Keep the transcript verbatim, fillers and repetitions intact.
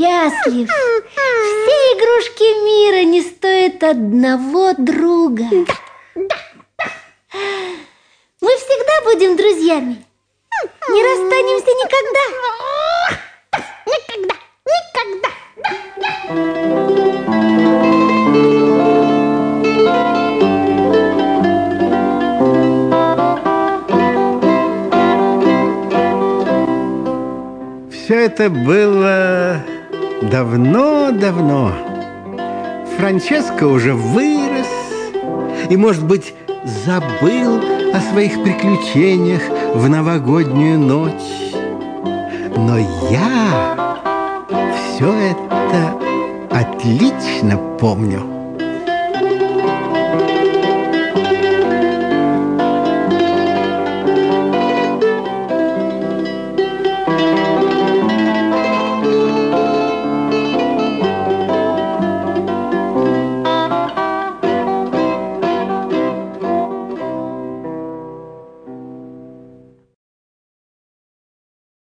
счастлив. Все игрушки мира не стоят одного друга. Мы всегда будем друзьями. Не расстанемся никогда. Никогда, никогда. Все это было давно-давно. Франческо уже вырос и, может быть, забыл о своих приключениях в новогоднюю ночь. Но я все это отлично помню.